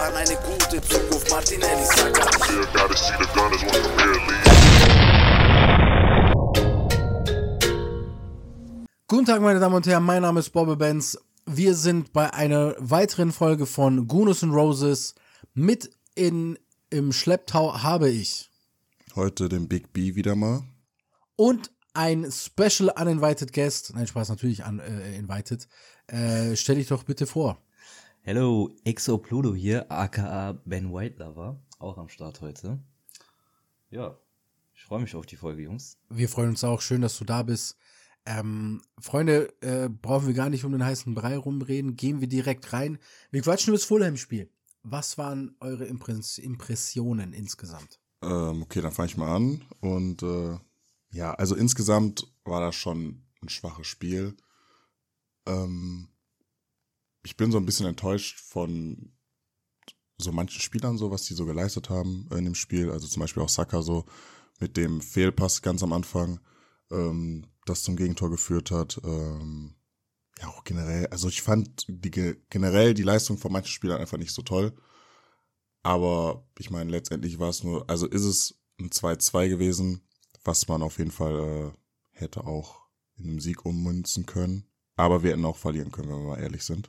an eine gute Zukunft, Martinelli Saka. Guten Tag, meine Damen und Herren, mein Name ist Bobby Benz. Wir sind bei einer weiteren Folge von Gunos and Roses. Mit im Schlepptau habe ich heute den Big B wieder mal. Und ein Special Uninvited Guest. Nein, Spaß, natürlich invited. Stell dich doch bitte vor. Hello, XO Pluto hier, aka Ben White Lover, auch am Start heute. Ja, ich freue mich auf die Folge, Jungs. Wir freuen uns auch, schön, dass du da bist. Freunde, brauchen wir gar nicht um den heißen Brei rumreden, gehen wir direkt rein. Wir quatschen über das Fulham-Spiel. Was waren eure Impressionen insgesamt? Okay, dann fange ich mal an. Und ja, also insgesamt war das schon ein schwaches Spiel. Ich bin so ein bisschen enttäuscht von so manchen Spielern, so was die so geleistet haben in dem Spiel. Also zum Beispiel auch Saka so mit dem Fehlpass ganz am Anfang, das zum Gegentor geführt hat. Ja, auch generell, also ich fand generell die Leistung von manchen Spielern einfach nicht so toll. Aber ich meine, letztendlich war es nur, also ist es ein 2-2 gewesen, was man auf jeden Fall hätte auch in einem Sieg ummünzen können. Aber wir hätten auch verlieren können, wenn wir mal ehrlich sind.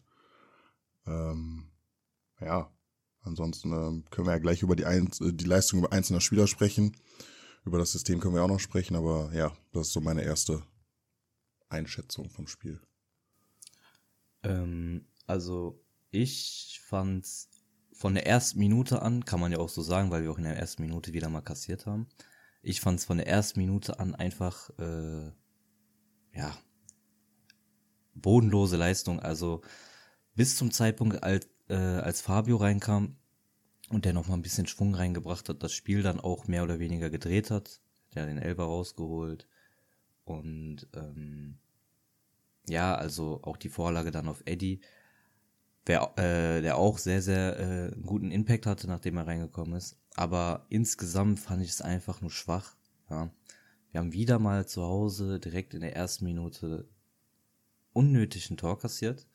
Ja, ansonsten können wir ja gleich über die Leistung über einzelner Spieler sprechen. Über das System können wir auch noch sprechen, aber ja, das ist so meine erste Einschätzung vom Spiel. Also ich fand's von der ersten Minute an, kann man ja auch so sagen, weil wir auch in der ersten Minute wieder mal kassiert haben. Ich fand's von der ersten Minute an einfach, ja, bodenlose Leistung. Also bis zum Zeitpunkt, als Fabio reinkam und der nochmal ein bisschen Schwung reingebracht hat, das Spiel dann auch mehr oder weniger gedreht hat. Der hat den Elfer rausgeholt und ja, also auch die Vorlage dann auf Eddie, der auch sehr, sehr einen guten Impact hatte, nachdem er reingekommen ist. Aber insgesamt fand ich es einfach nur schwach. Ja. Wir haben wieder mal zu Hause direkt in der ersten Minute unnötig ein Tor kassiert.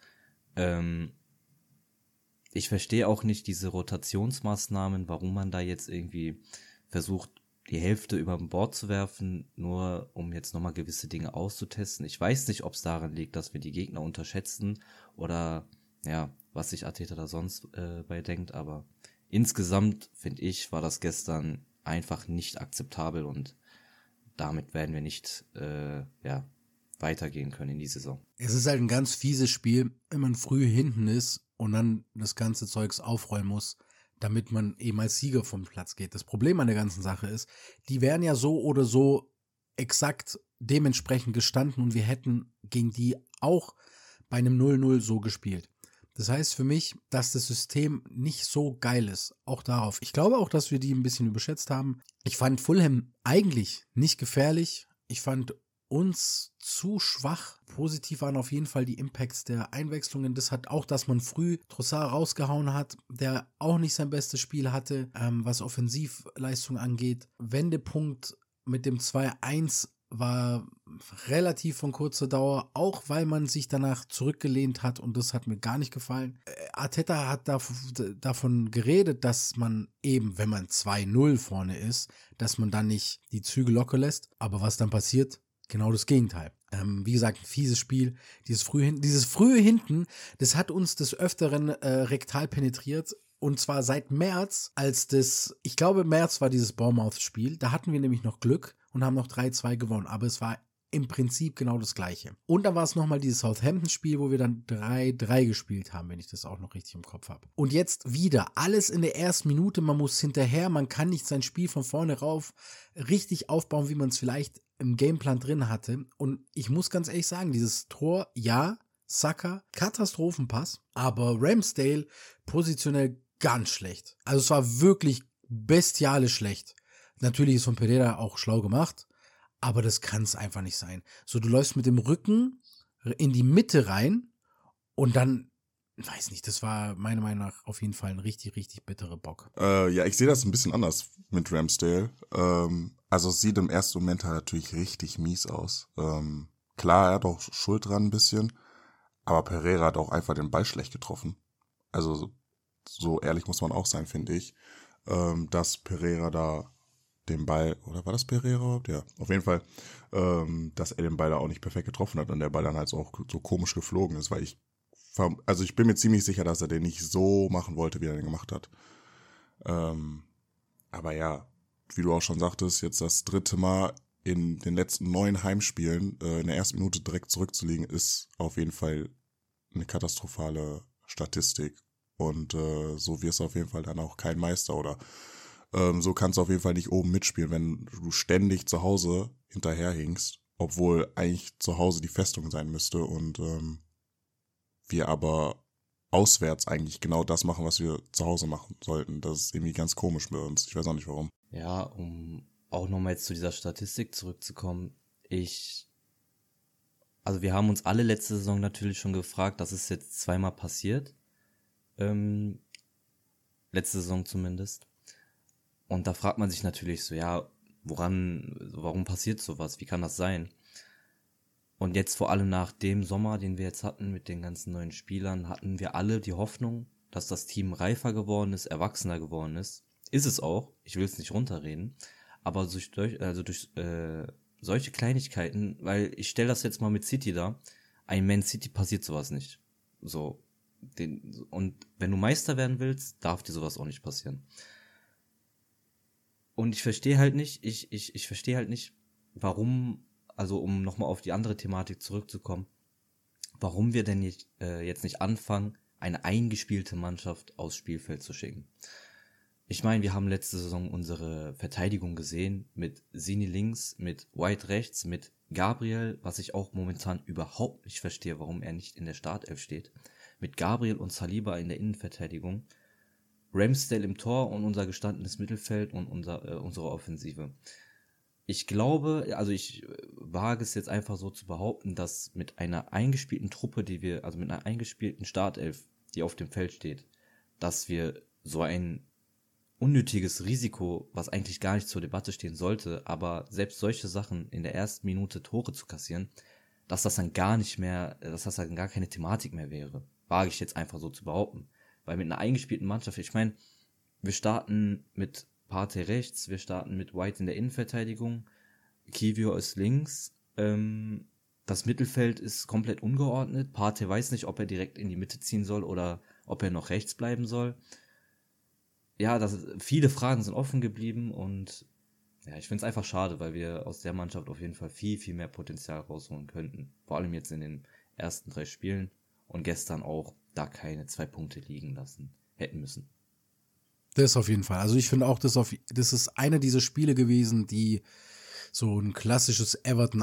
Ich verstehe auch nicht diese Rotationsmaßnahmen, warum man da jetzt irgendwie versucht, die Hälfte über Bord zu werfen, nur um jetzt nochmal gewisse Dinge auszutesten. Ich weiß nicht, ob es daran liegt, dass wir die Gegner unterschätzen oder ja, was sich Arteta da sonst bei denkt, aber insgesamt, finde ich, war das gestern einfach nicht akzeptabel und damit werden wir nicht weitergehen können in die Saison. Es ist halt ein ganz fieses Spiel, wenn man früh hinten ist und dann das ganze Zeugs aufrollen muss, damit man eben als Sieger vom Platz geht. Das Problem an der ganzen Sache ist, die wären ja so oder so exakt dementsprechend gestanden und wir hätten gegen die auch bei einem 0-0 so gespielt. Das heißt für mich, dass das System nicht so geil ist. Auch darauf. Ich glaube auch, dass wir die ein bisschen überschätzt haben. Ich fand Fulham eigentlich nicht gefährlich. Ich fand uns zu schwach. Positiv waren auf jeden Fall die Impacts der Einwechslungen. Das hat auch, dass man früh Trossard rausgehauen hat, der auch nicht sein bestes Spiel hatte, was Offensivleistung angeht. Wendepunkt mit dem 2-1 war relativ von kurzer Dauer, auch weil man sich danach zurückgelehnt hat und das hat mir gar nicht gefallen. Arteta hat davon geredet, dass man eben, wenn man 2-0 vorne ist, dass man dann nicht die Zügel locker lässt. Aber was dann passiert? Genau das Gegenteil. Wie gesagt, ein fieses Spiel. Dieses frühe Hinten, das hat uns des Öfteren rektal penetriert. Und zwar seit März, ich glaube März war dieses Bournemouth-Spiel. Da hatten wir nämlich noch Glück und haben noch 3-2 gewonnen. Aber es war im Prinzip genau das Gleiche. Und dann war es nochmal dieses Southampton-Spiel, wo wir dann 3-3 gespielt haben, wenn ich das auch noch richtig im Kopf habe. Und jetzt wieder alles in der ersten Minute. Man muss hinterher, man kann nicht sein Spiel von vorne rauf richtig aufbauen, wie man es vielleicht im Gameplan drin hatte. Und ich muss ganz ehrlich sagen, dieses Tor, ja, Saka, Katastrophenpass, aber Ramsdale positionell ganz schlecht. Also es war wirklich bestialisch schlecht. Natürlich ist von Pereira auch schlau gemacht, aber das kann es einfach nicht sein. So, du läufst mit dem Rücken in die Mitte rein und dann, weiß nicht, das war meiner Meinung nach auf jeden Fall ein richtig, richtig bitterer Bock. Ja, ich sehe das ein bisschen anders mit Ramsdale. Also es sieht im ersten Moment halt natürlich richtig mies aus. Klar, er hat auch Schuld dran ein bisschen, aber Pereira hat auch einfach den Ball schlecht getroffen. Also so ehrlich muss man auch sein, finde ich, dass Pereira da den Ball, oder war das Pereira? Ja, auf jeden Fall, dass er den Ball da auch nicht perfekt getroffen hat und der Ball dann halt auch so komisch geflogen ist, weil ich bin mir ziemlich sicher, dass er den nicht so machen wollte, wie er den gemacht hat. Aber ja, wie du auch schon sagtest, jetzt das 3. Mal in den letzten 9 Heimspielen in der ersten Minute direkt zurückzuliegen, ist auf jeden Fall eine katastrophale Statistik. Und so wirst du auf jeden Fall dann auch kein Meister oder so kannst du auf jeden Fall nicht oben mitspielen, wenn du ständig zu Hause hinterherhinkst, obwohl eigentlich zu Hause die Festung sein müsste und wir aber auswärts eigentlich genau das machen, was wir zu Hause machen sollten. Das ist irgendwie ganz komisch bei uns. Ich weiß auch nicht warum. Ja, um auch nochmal jetzt zu dieser Statistik zurückzukommen. Also wir haben uns alle letzte Saison natürlich schon gefragt, das ist jetzt 2-mal passiert. Letzte Saison zumindest. Und da fragt man sich natürlich so, ja, warum passiert sowas? Wie kann das sein? Und jetzt vor allem nach dem Sommer, den wir jetzt hatten mit den ganzen neuen Spielern, hatten wir alle die Hoffnung, dass das Team reifer geworden ist, erwachsener geworden ist. Ist es auch, ich will es nicht runterreden, aber durch solche Kleinigkeiten, weil ich stelle das jetzt mal mit City da, ein Man City passiert sowas nicht. So, und wenn du Meister werden willst, darf dir sowas auch nicht passieren. Und ich verstehe halt nicht, ich verstehe halt nicht, warum, also um nochmal auf die andere Thematik zurückzukommen, warum wir denn jetzt nicht anfangen, eine eingespielte Mannschaft aufs Spielfeld zu schicken. Ich meine, wir haben letzte Saison unsere Verteidigung gesehen mit Sini links, mit White rechts, mit Gabriel, was ich auch momentan überhaupt nicht verstehe, warum er nicht in der Startelf steht, mit Gabriel und Saliba in der Innenverteidigung, Ramsdale im Tor und unser gestandenes Mittelfeld und unsere Offensive. Ich glaube, also ich wage es jetzt einfach so zu behaupten, dass mit einer eingespielten Truppe, also mit einer eingespielten Startelf, die auf dem Feld steht, dass wir so ein unnötiges Risiko, was eigentlich gar nicht zur Debatte stehen sollte, aber selbst solche Sachen in der ersten Minute Tore zu kassieren, dass das dann gar keine Thematik mehr wäre. Wage ich jetzt einfach so zu behaupten. Weil mit einer eingespielten Mannschaft, ich meine, wir starten mit Partey rechts, wir starten mit White in der Innenverteidigung, Kiwior ist links, das Mittelfeld ist komplett ungeordnet, Partey weiß nicht, ob er direkt in die Mitte ziehen soll oder ob er noch rechts bleiben soll. Ja, viele Fragen sind offen geblieben und ja, ich finde es einfach schade, weil wir aus der Mannschaft auf jeden Fall viel, viel mehr Potenzial rausholen könnten. Vor allem jetzt in den ersten 3 Spielen und gestern auch da keine 2 Punkte liegen lassen hätten müssen. Das auf jeden Fall. Also ich finde auch, das ist eine dieser Spiele gewesen, die so ein klassisches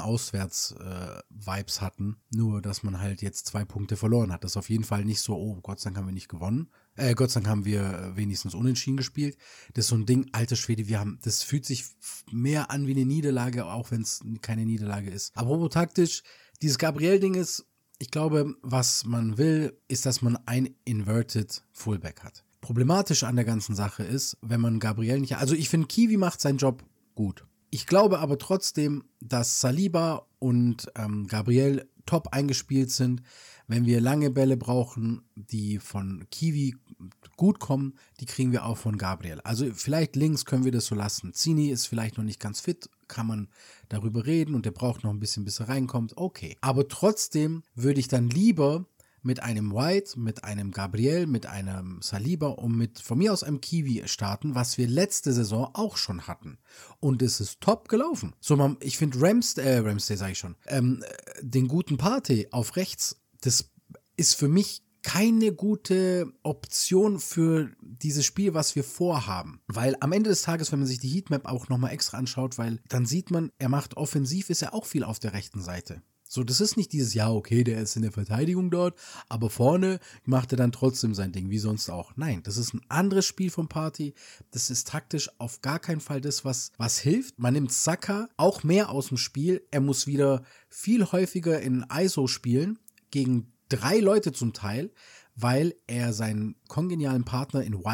Everton-Auswärts-Vibes hatten. Nur, dass man halt jetzt 2 Punkte verloren hat. Das ist auf jeden Fall nicht so, oh, Gott sei Dank haben wir nicht gewonnen. Gott sei Dank haben wir wenigstens unentschieden gespielt. Das ist so ein Ding, alter Schwede, das fühlt sich mehr an wie eine Niederlage, auch wenn es keine Niederlage ist. Aber taktisch, dieses Gabriel-Ding ist, ich glaube, was man will, ist, dass man ein Inverted Fullback hat. Problematisch an der ganzen Sache ist, wenn man Gabriel nicht... Also ich finde, Kiwi macht seinen Job gut. Ich glaube aber trotzdem, dass Saliba und Gabriel top eingespielt sind. Wenn wir lange Bälle brauchen, die von Kiwi gut kommen, die kriegen wir auch von Gabriel. Also vielleicht links können wir das so lassen. Zini ist vielleicht noch nicht ganz fit, kann man darüber reden und der braucht noch ein bisschen, bis er reinkommt. Okay. Aber trotzdem würde ich dann lieber mit einem White, mit einem Gabriel, mit einem Saliba und von mir aus einem Kiwi starten, was wir letzte Saison auch schon hatten. Und es ist top gelaufen. So, ich finde Ramsdale sage ich schon, den guten Partey auf rechts, das ist für mich keine gute Option für dieses Spiel, was wir vorhaben. Weil am Ende des Tages, wenn man sich die Heatmap auch nochmal extra anschaut, weil dann sieht man, er macht offensiv, ist er auch viel auf der rechten Seite. So, das ist nicht dieses, ja, okay, der ist in der Verteidigung dort, aber vorne macht er dann trotzdem sein Ding, wie sonst auch. Nein, das ist ein anderes Spiel vom Partey. Das ist taktisch auf gar keinen Fall das, was hilft. Man nimmt Saka auch mehr aus dem Spiel. Er muss wieder viel häufiger in ISO spielen, gegen 3 Leute zum Teil, weil er seinen kongenialen Partner in White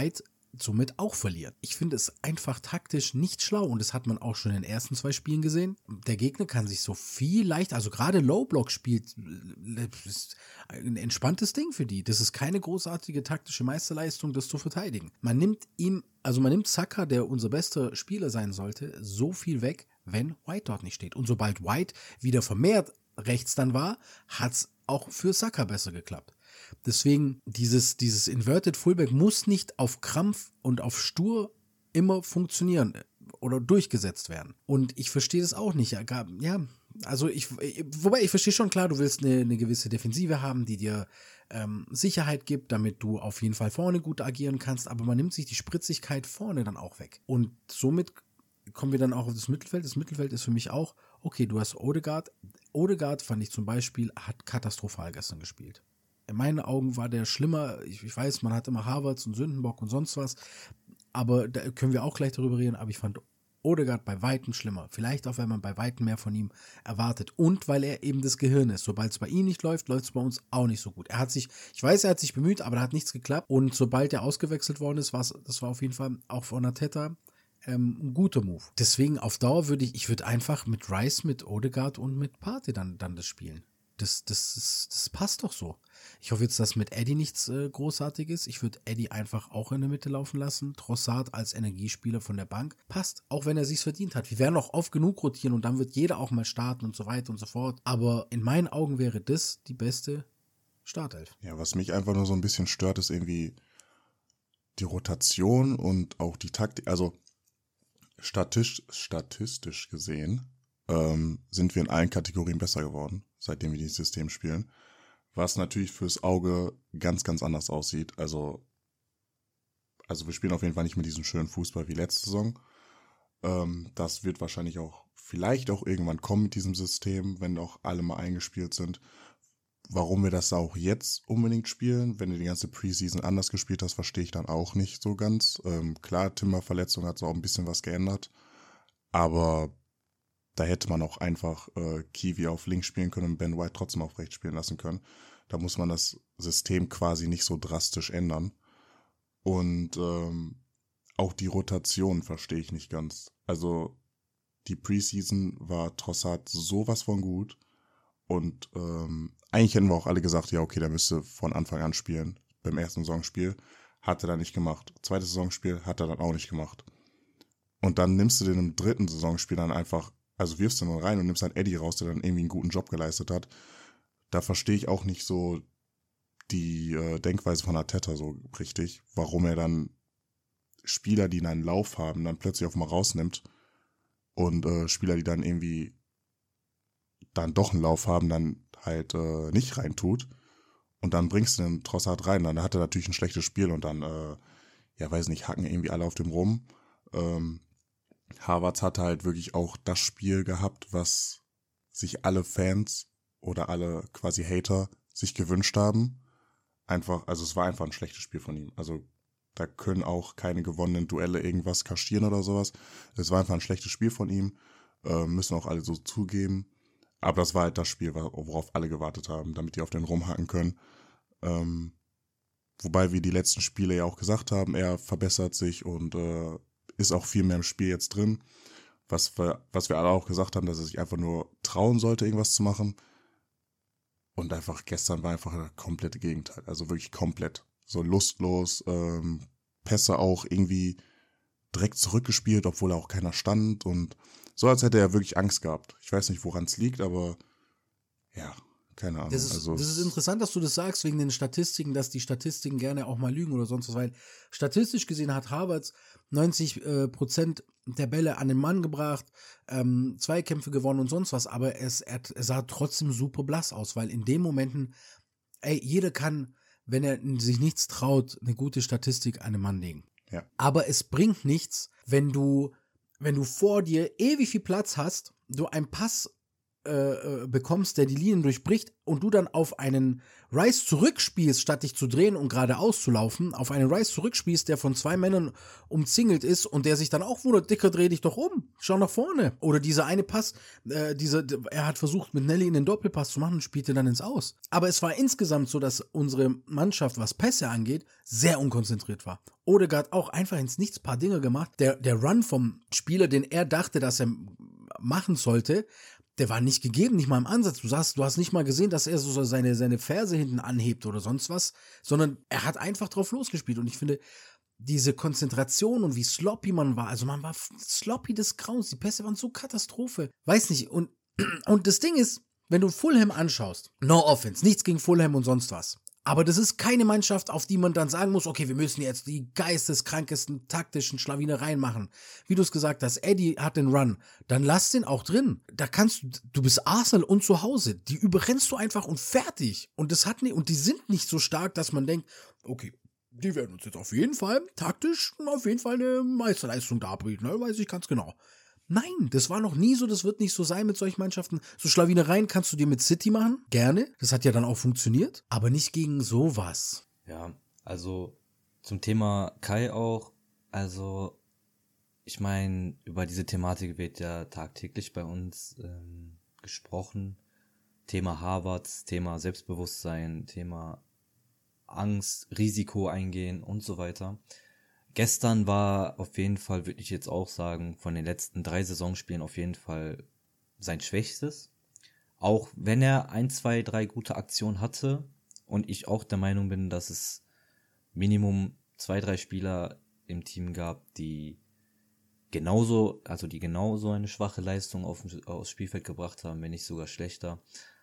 somit auch verliert. Ich finde es einfach taktisch nicht schlau und das hat man auch schon in den ersten 2 Spielen gesehen. Der Gegner kann sich so viel leichter, also gerade Low-Block spielt, ist ein entspanntes Ding für die. Das ist keine großartige taktische Meisterleistung, das zu verteidigen. Man nimmt Saka, der unser bester Spieler sein sollte, so viel weg, wenn White dort nicht steht. Und sobald White wieder vermehrt rechts dann war, hat es auch für Saka besser geklappt. Deswegen, dieses Inverted Fullback muss nicht auf Krampf und auf Stur immer funktionieren oder durchgesetzt werden. Und ich verstehe das auch nicht. Ja, also wobei ich verstehe schon, klar, du willst eine gewisse Defensive haben, die dir Sicherheit gibt, damit du auf jeden Fall vorne gut agieren kannst, aber man nimmt sich die Spritzigkeit vorne dann auch weg. Und somit kommen wir dann auch auf das Mittelfeld. Das Mittelfeld ist für mich auch, okay, du hast Odegaard. Odegaard fand ich zum Beispiel, hat katastrophal gestern gespielt. In meinen Augen war der schlimmer. Ich weiß, man hat immer Havertz und Sündenbock und sonst was, aber da können wir auch gleich darüber reden, aber ich fand Odegaard bei Weitem schlimmer. Vielleicht auch, weil man bei Weitem mehr von ihm erwartet und weil er eben das Gehirn ist. Sobald es bei ihm nicht läuft, läuft es bei uns auch nicht so gut. Er hat sich bemüht, aber da hat nichts geklappt und sobald er ausgewechselt worden ist, das war auf jeden Fall auch von Arteta ein guter Move. Deswegen auf Dauer würde ich einfach mit Rice, mit Odegaard und mit Partey dann das spielen. Das passt doch so. Ich hoffe jetzt, dass mit Eddie nichts Großartiges. Ich würde Eddie einfach auch in der Mitte laufen lassen. Trossard als Energiespieler von der Bank. Passt, auch wenn er sich's verdient hat. Wir werden noch oft genug rotieren und dann wird jeder auch mal starten und so weiter und so fort. Aber in meinen Augen wäre das die beste Startelf. Ja, was mich einfach nur so ein bisschen stört, ist irgendwie die Rotation und auch die Taktik. Also statistisch gesehen sind wir in allen Kategorien besser geworden, seitdem wir dieses System spielen. Was natürlich fürs Auge ganz, ganz anders aussieht. Also wir spielen auf jeden Fall nicht mehr diesen schönen Fußball wie letzte Saison. Das wird wahrscheinlich auch vielleicht auch irgendwann kommen mit diesem System, wenn auch alle mal eingespielt sind. Warum wir das auch jetzt unbedingt spielen, wenn du die ganze Preseason anders gespielt hast, verstehe ich dann auch nicht so ganz. Klar, Timber-Verletzung hat so auch ein bisschen was geändert, aber da hätte man auch einfach Kiwi auf links spielen können und Ben White trotzdem auf rechts spielen lassen können. Da muss man das System quasi nicht so drastisch ändern. Und auch die Rotation verstehe ich nicht ganz. Also die Preseason war Trossard sowas von gut. Und eigentlich hätten wir auch alle gesagt, ja okay, der müsste von Anfang an spielen. Beim ersten Saisonspiel hat er dann nicht gemacht. Zweites Saisonspiel hat er dann auch nicht gemacht. Und dann nimmst du den im dritten Saisonspiel dann einfach, also wirfst du dann rein und nimmst dann Eddie raus, der dann irgendwie einen guten Job geleistet hat. Da verstehe ich auch nicht so die Denkweise von Arteta so richtig, warum er dann Spieler, die einen Lauf haben, dann plötzlich auf mal rausnimmt und Spieler, die dann irgendwie dann doch einen Lauf haben, dann halt nicht reintut und dann bringst du den Trossard rein, dann hat er natürlich ein schlechtes Spiel und dann, weiß nicht, hacken irgendwie alle auf dem rum. Havertz hatte halt wirklich auch das Spiel gehabt, was sich alle Fans oder alle quasi Hater sich gewünscht haben. Einfach, also es war einfach ein schlechtes Spiel von ihm. Also da können auch keine gewonnenen Duelle irgendwas kaschieren oder sowas. Es war einfach ein schlechtes Spiel von ihm. Müssen auch alle so zugeben. Aber das war halt das Spiel, worauf alle gewartet haben, damit die auf den rumhacken können. Wobei wir die letzten Spiele ja auch gesagt haben, er verbessert sich und ist auch viel mehr im Spiel jetzt drin. Was wir alle auch gesagt haben, dass er sich einfach nur trauen sollte, irgendwas zu machen. Und einfach gestern war einfach das komplette Gegenteil. Also wirklich komplett. So lustlos, Pässe auch irgendwie direkt zurückgespielt, obwohl auch keiner stand. Und so, als hätte er wirklich Angst gehabt. Ich weiß nicht, woran es liegt, aber ja, keine Ahnung. Das ist interessant, dass du das sagst, wegen den Statistiken, dass die Statistiken gerne auch mal lügen oder sonst was, weil statistisch gesehen hat Havertz 90% der Bälle an den Mann gebracht, Zweikämpfe gewonnen und sonst was, aber er sah trotzdem super blass aus, weil in den Momenten, jeder kann, wenn er sich nichts traut, eine gute Statistik an den Mann legen. Ja. Aber es bringt nichts, wenn du vor dir ewig viel Platz hast, du einen Pass bekommst, der die Linien durchbricht und du dann auf einen Rice zurückspielst, statt dich zu drehen und geradeaus zu laufen, auf einen Rice zurückspielst, der von 2 Männern umzingelt ist und der sich dann auch wundert, Dicker, dreh dich doch um, schau nach vorne. Oder dieser eine Pass, er hat versucht, mit Nelly in den Doppelpass zu machen und spielte dann ins Aus. Aber es war insgesamt so, dass unsere Mannschaft, was Pässe angeht, sehr unkonzentriert war. Odegaard auch einfach ins Nichts paar Dinge gemacht. Der Run vom Spieler, den er dachte, dass er machen sollte, der war nicht gegeben, nicht mal im Ansatz. Du hast nicht mal gesehen, dass er so seine Ferse hinten anhebt oder sonst was, sondern er hat einfach drauf losgespielt. Und ich finde, diese Konzentration und wie sloppy man war, also man war sloppy des Grauens, die Pässe waren so Katastrophe. Weiß nicht, und das Ding ist, wenn du Fulham anschaust, no offense, nichts gegen Fulham und sonst was. Aber das ist keine Mannschaft, auf die man dann sagen muss, okay, wir müssen jetzt die geisteskrankesten taktischen Schlawinereien machen. Wie du es gesagt hast, Eddie hat den Run, dann lass den auch drin. Da du bist Arsenal und zu Hause, die überrennst du einfach und fertig. Und die sind nicht so stark, dass man denkt, okay, die werden uns jetzt auf jeden Fall taktisch auf jeden Fall eine Meisterleistung darbieten, ne? Weiß ich ganz genau. Nein, das war noch nie so, das wird nicht so sein mit solchen Mannschaften. So Schlawinereien kannst du dir mit City machen, gerne. Das hat ja dann auch funktioniert, aber nicht gegen sowas. Ja, also zum Thema Kai auch, also ich meine, über diese Thematik wird ja tagtäglich bei uns gesprochen. Thema Harvards, Thema Selbstbewusstsein, Thema Angst, Risiko eingehen und so weiter. Gestern war auf jeden Fall, würde ich jetzt auch sagen, von den letzten 3 Saisonspielen auf jeden Fall sein Schwächstes. Auch wenn er 1, 2, 3 gute Aktionen hatte und ich auch der Meinung bin, dass es Minimum 2, 3 Spieler im Team gab, die genauso eine schwache Leistung aufs Spielfeld gebracht haben, wenn nicht sogar schlechter.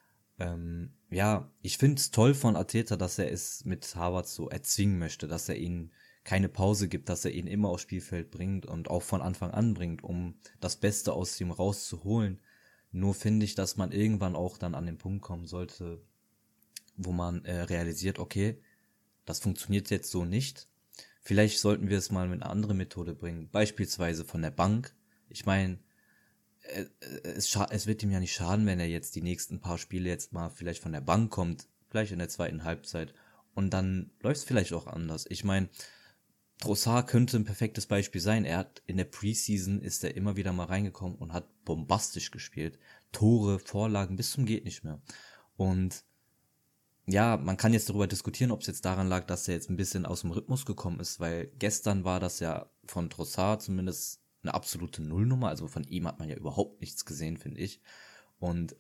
Ja, ich finde es toll von Arteta, dass er es mit Harvards so erzwingen möchte, dass er ihn keine Pause gibt, dass er ihn immer aufs Spielfeld bringt und auch von Anfang an bringt, um das Beste aus ihm rauszuholen. Nur finde ich, dass man irgendwann auch dann an den Punkt kommen sollte, wo man realisiert, okay, das funktioniert jetzt so nicht. Vielleicht sollten wir es mal mit einer anderen Methode bringen, beispielsweise von der Bank. Ich meine, es wird ihm ja nicht schaden, wenn er jetzt die nächsten paar Spiele jetzt mal vielleicht von der Bank kommt, vielleicht in der zweiten Halbzeit, und dann läuft es vielleicht auch anders. Ich meine, Trossard könnte ein perfektes Beispiel sein. Er hat in der Preseason ist er immer wieder mal reingekommen und hat bombastisch gespielt. Tore, Vorlagen bis zum geht nicht mehr. Und ja, man kann jetzt darüber diskutieren, ob es jetzt daran lag, dass er jetzt ein bisschen aus dem Rhythmus gekommen ist, weil gestern war das ja von Trossard zumindest eine absolute Nullnummer. Also von ihm hat man ja überhaupt nichts gesehen, finde ich. Und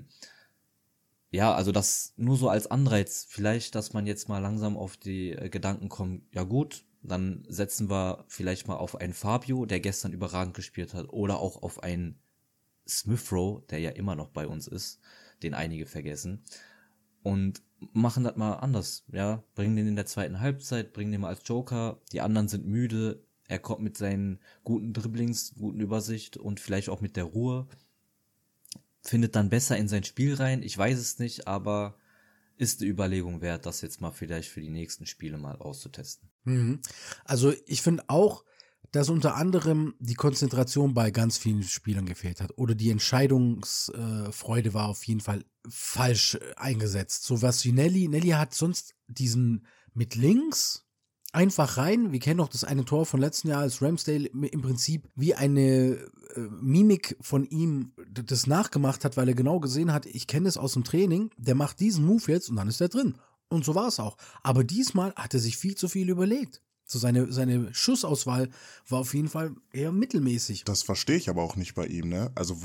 ja, also das nur so als Anreiz. Vielleicht, dass man jetzt mal langsam auf die Gedanken kommt, ja gut, dann setzen wir vielleicht mal auf einen Fabio, der gestern überragend gespielt hat, oder auch auf einen Smith Rowe, der ja immer noch bei uns ist, den einige vergessen, und machen das mal anders, ja, bringen den in der zweiten Halbzeit, bringen den mal als Joker, die anderen sind müde, er kommt mit seinen guten Dribblings, guten Übersicht und vielleicht auch mit der Ruhe, findet dann besser in sein Spiel rein, ich weiß es nicht, aber ist die Überlegung wert, das jetzt mal vielleicht für die nächsten Spiele mal auszutesten. Also ich finde auch, dass unter anderem die Konzentration bei ganz vielen Spielern gefehlt hat oder die Entscheidungsfreude war auf jeden Fall falsch eingesetzt. So was wie Nelly. Nelly hat sonst diesen mit links einfach rein. Wir kennen noch das eine Tor von letzten Jahr, als Ramsdale im Prinzip wie eine Mimik von ihm das nachgemacht hat, weil er genau gesehen hat, ich kenne es aus dem Training, der macht diesen Move jetzt und dann ist er drin. Und so war es auch. Aber diesmal hat er sich viel zu viel überlegt. So seine Schussauswahl war auf jeden Fall eher mittelmäßig. Das verstehe ich aber auch nicht bei ihm, ne? Also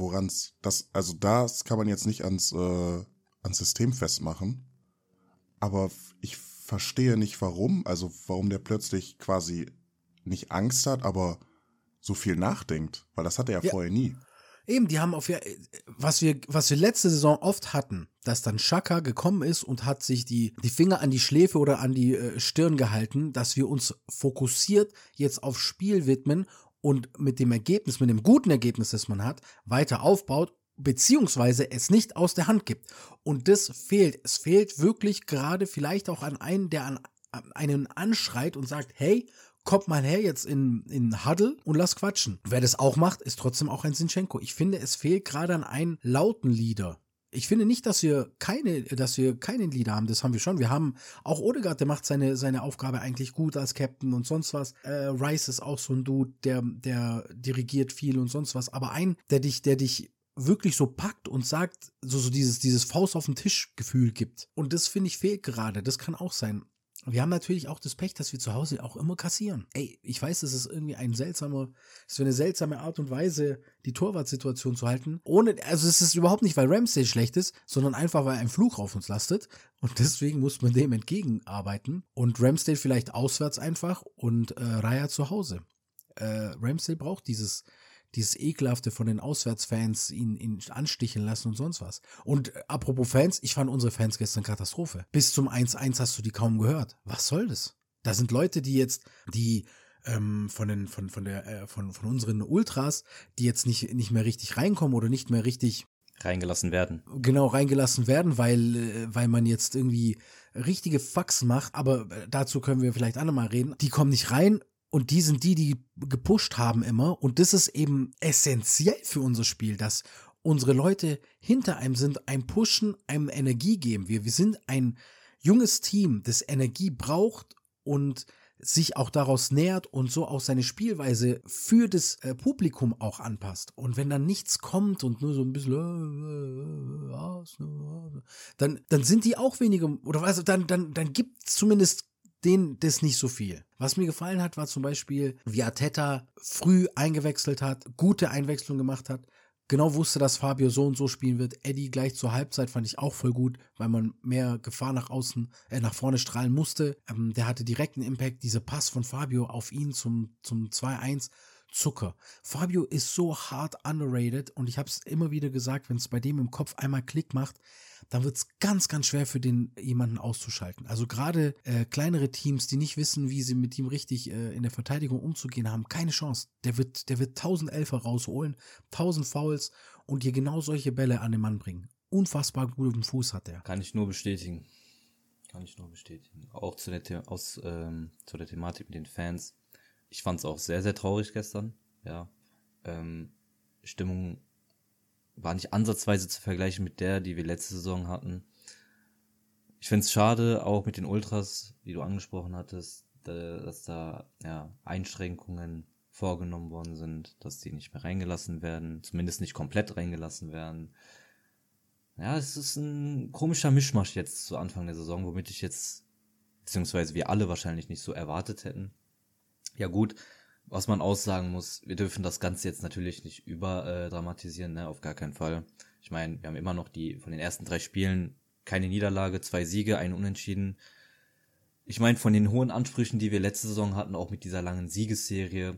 das kann man jetzt nicht ans System festmachen. Aber ich verstehe nicht, warum der plötzlich quasi nicht Angst hat, aber so viel nachdenkt. Weil das hat er ja vorher nie. Eben, die haben was wir letzte Saison oft hatten, dass dann Xhaka gekommen ist und hat sich die Finger an die Schläfe oder an die Stirn gehalten, dass wir uns fokussiert jetzt aufs Spiel widmen und mit dem guten Ergebnis, das man hat, weiter aufbaut, beziehungsweise es nicht aus der Hand gibt. Und das fehlt. Es fehlt wirklich gerade vielleicht auch an einen, der an einen anschreit und sagt, hey, kommt mal her jetzt in Huddle und lass quatschen. Wer das auch macht, ist trotzdem auch ein Zinchenko. Ich finde, es fehlt gerade an einem lauten Leader. Ich finde nicht, dass wir keinen Leader haben. Das haben wir schon. Wir haben auch Odegaard, der macht seine Aufgabe eigentlich gut als Captain und sonst was. Rice ist auch so ein Dude, der dirigiert viel und sonst was. Aber der dich wirklich so packt und sagt, so dieses Faust auf den Tisch Gefühl gibt. Und das finde ich fehlt gerade. Das kann auch sein. Wir haben natürlich auch das Pech, dass wir zu Hause auch immer kassieren. Ey, ich weiß, es ist irgendwie eine seltsame Art und Weise, die Torwartsituation zu halten. Also es ist überhaupt nicht, weil Ramsdale schlecht ist, sondern einfach, weil ein Fluch auf uns lastet. Und deswegen muss man dem entgegenarbeiten. Und Ramsdale vielleicht auswärts einfach und Raya zu Hause. Ramsdale braucht dieses Ekelhafte von den Auswärtsfans ihn ansticheln lassen und sonst was. Und apropos Fans, ich fand unsere Fans gestern Katastrophe. Bis zum 1-1 hast du die kaum gehört. Was soll das? Da sind Leute, die von unseren Ultras, die jetzt nicht mehr richtig reinkommen oder nicht mehr richtig reingelassen werden. Genau, reingelassen werden, weil man jetzt irgendwie richtige Faxen macht, aber dazu können wir vielleicht andermal reden. Die kommen nicht rein. Und die sind die gepusht haben immer. Und das ist eben essentiell für unser Spiel, dass unsere Leute hinter einem sind, einem pushen, einem Energie geben. Wir sind ein junges Team, das Energie braucht und sich auch daraus nährt und so auch seine Spielweise für das Publikum auch anpasst. Und wenn dann nichts kommt und nur so ein bisschen dann sind die auch weniger, oder also dann gibt es zumindest denen das nicht so viel. Was mir gefallen hat, war zum Beispiel, wie Arteta früh eingewechselt hat, gute Einwechslung gemacht hat, genau wusste, dass Fabio so und so spielen wird. Eddie gleich zur Halbzeit fand ich auch voll gut, weil man mehr Gefahr nach vorne strahlen musste. Der hatte direkten Impact, dieser Pass von Fabio auf ihn zum 2-1. Zucker. Fabio ist so hart underrated und ich habe es immer wieder gesagt, wenn es bei dem im Kopf einmal Klick macht, dann wird es ganz, ganz schwer für den jemanden auszuschalten. Also gerade kleinere Teams, die nicht wissen, wie sie mit ihm richtig in der Verteidigung umzugehen haben, keine Chance. Der wird 1000 Elfer rausholen, 1000 Fouls und dir genau solche Bälle an den Mann bringen. Unfassbar guten Fuß hat er. Kann ich nur bestätigen. Auch zu der Thematik mit den Fans. Ich fand es auch sehr, sehr traurig gestern. Ja, Stimmung war nicht ansatzweise zu vergleichen mit der, die wir letzte Saison hatten. Ich finde es schade, auch mit den Ultras, die du angesprochen hattest, dass da Einschränkungen vorgenommen worden sind, dass die nicht mehr reingelassen werden, zumindest nicht komplett reingelassen werden. Ja, es ist ein komischer Mischmasch jetzt zu Anfang der Saison, womit ich jetzt, beziehungsweise wir alle wahrscheinlich nicht so erwartet hätten. Ja gut, was man aussagen muss, wir dürfen das Ganze jetzt natürlich nicht überdramatisieren, ne, auf gar keinen Fall. Ich meine, wir haben immer noch von den ersten 3 Spielen keine Niederlage, 2 Siege, 1 Unentschieden. Ich meine, von den hohen Ansprüchen, die wir letzte Saison hatten, auch mit dieser langen Siegesserie,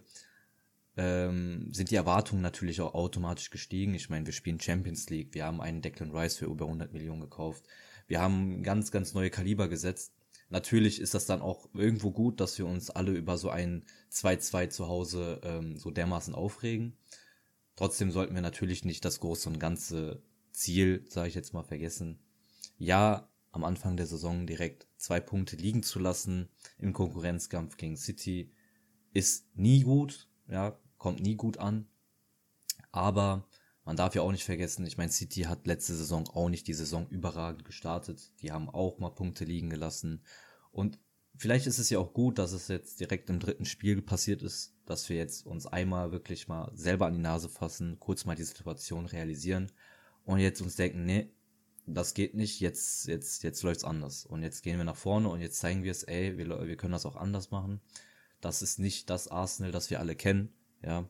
sind die Erwartungen natürlich auch automatisch gestiegen. Ich meine, wir spielen Champions League, wir haben einen Declan Rice für über 100 Millionen gekauft. Wir haben ganz, ganz neue Kaliber gesetzt. Natürlich ist das dann auch irgendwo gut, dass wir uns alle über so ein 2-2 zu Hause so dermaßen aufregen. Trotzdem sollten wir natürlich nicht das große und ganze Ziel, sage ich jetzt mal, vergessen. Ja, am Anfang der Saison direkt 2 Punkte liegen zu lassen im Konkurrenzkampf gegen City ist nie gut, ja, kommt nie gut an. Aber man darf ja auch nicht vergessen, ich meine, City hat letzte Saison auch nicht die Saison überragend gestartet. Die haben auch mal Punkte liegen gelassen. Und vielleicht ist es ja auch gut, dass es jetzt direkt im 3. Spiel passiert ist, dass wir jetzt uns einmal wirklich mal selber an die Nase fassen, kurz mal die Situation realisieren und jetzt uns denken, nee, das geht nicht, jetzt läuft's anders. Und jetzt gehen wir nach vorne und jetzt zeigen wir es, wir können das auch anders machen. Das ist nicht das Arsenal, das wir alle kennen, ja.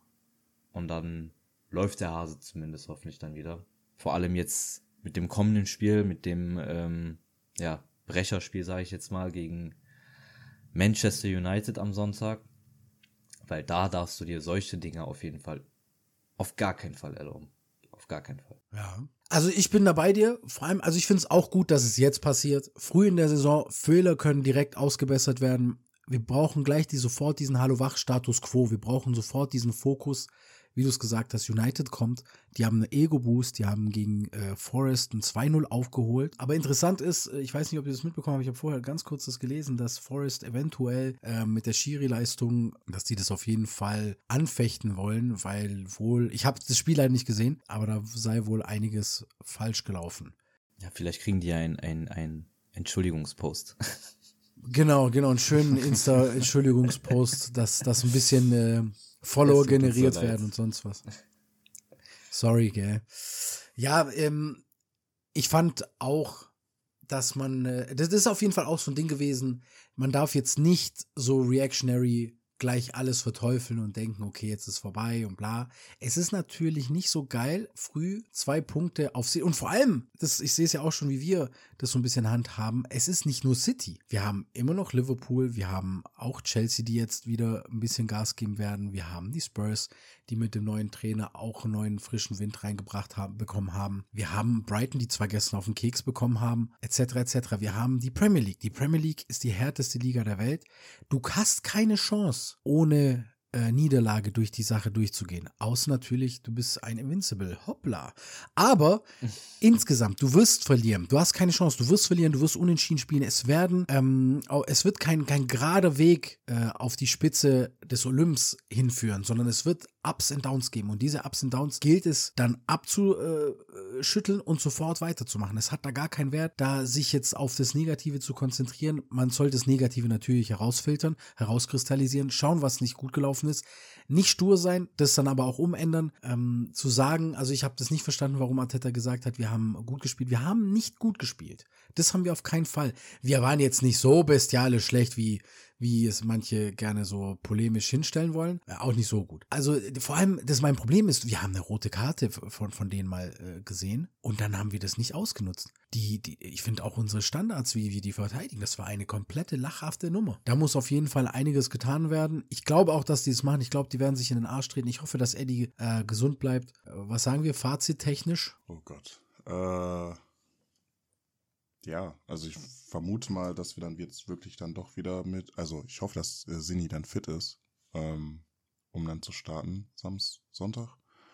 Und dann läuft der Hase zumindest hoffentlich dann wieder. Vor allem jetzt mit dem kommenden Spiel, mit dem Brecherspiel, sage ich jetzt mal, gegen Manchester United am Sonntag. Weil da darfst du dir solche Dinge auf jeden Fall, auf gar keinen Fall erlauben. Auf gar keinen Fall. Ja. Also ich bin da bei dir. Vor allem, also ich finde es auch gut, dass es jetzt passiert. Früh in der Saison, Fehler können direkt ausgebessert werden. Wir brauchen gleich sofort diesen Hallo-Wach-Status Quo. Wir brauchen sofort diesen Fokus. wie du es gesagt hast, United kommt, die haben einen Ego-Boost, die haben gegen Forest ein 2-0 aufgeholt. Aber interessant ist, ich weiß nicht, ob ihr das mitbekommen habt, ich habe vorher ganz kurz das gelesen, dass Forest eventuell mit der Schiri-Leistung, dass die das auf jeden Fall anfechten wollen, weil wohl, ich habe das Spiel leider nicht gesehen, aber da sei wohl einiges falsch gelaufen. Ja, vielleicht kriegen die ja ein Entschuldigungspost. Genau, einen schönen Insta-Entschuldigungspost, dass ein bisschen Follower generiert werden und sonst was. Sorry, gell. Ja, ich fand auch, dass man, das ist auf jeden Fall auch so ein Ding gewesen, man darf jetzt nicht so reactionary gleich alles verteufeln und denken, okay, jetzt ist vorbei und bla. Es ist natürlich nicht so geil, früh 2 Punkte auf City. Und vor allem, ich sehe es ja auch schon, wie wir das so ein bisschen handhaben, es ist nicht nur City. Wir haben immer noch Liverpool, wir haben auch Chelsea, die jetzt wieder ein bisschen Gas geben werden. Wir haben die Spurs, die mit dem neuen Trainer auch einen neuen frischen Wind bekommen haben. Wir haben Brighton, die zwar gestern auf den Keks bekommen haben, etc. etc. Wir haben die Premier League. Die Premier League ist die härteste Liga der Welt. Du hast keine Chance, ohne Niederlage durch die Sache durchzugehen. Außer natürlich, du bist ein Invincible. Hoppla. Aber insgesamt, du wirst verlieren. Du hast keine Chance. Du wirst verlieren, du wirst unentschieden spielen. Es wird kein gerader Weg auf die Spitze des Olymps hinführen, sondern es wird Ups and Downs geben. Und diese Ups and Downs gilt es dann abzuschütteln und sofort weiterzumachen. Es hat da gar keinen Wert, da sich jetzt auf das Negative zu konzentrieren. Man soll das Negative natürlich herausfiltern, herauskristallisieren, schauen, was nicht gut gelaufen ist. Nicht stur sein, das dann aber auch umändern. Zu sagen, also ich habe das nicht verstanden, warum Arteta gesagt hat, wir haben gut gespielt. Wir haben nicht gut gespielt. Das haben wir auf keinen Fall. Wir waren jetzt nicht so bestialisch schlecht, wie es manche gerne so polemisch hinstellen wollen. Auch nicht so gut. Also vor allem, das mein Problem ist, wir haben eine rote Karte von denen mal gesehen und dann haben wir das nicht ausgenutzt. Ich finde auch unsere Standards, wie wir die verteidigen, das war eine komplette lachhafte Nummer. Da muss auf jeden Fall einiges getan werden. Ich glaube auch, dass die es machen. Ich glaube, die werden sich in den Arsch treten. Ich hoffe, dass Eddie gesund bleibt. Was sagen wir fazittechnisch? Oh Gott. Ja, also ich vermute mal, dass wir dann jetzt wirklich dann doch wieder also ich hoffe, dass Sini dann fit ist, um dann zu starten, Sonntag.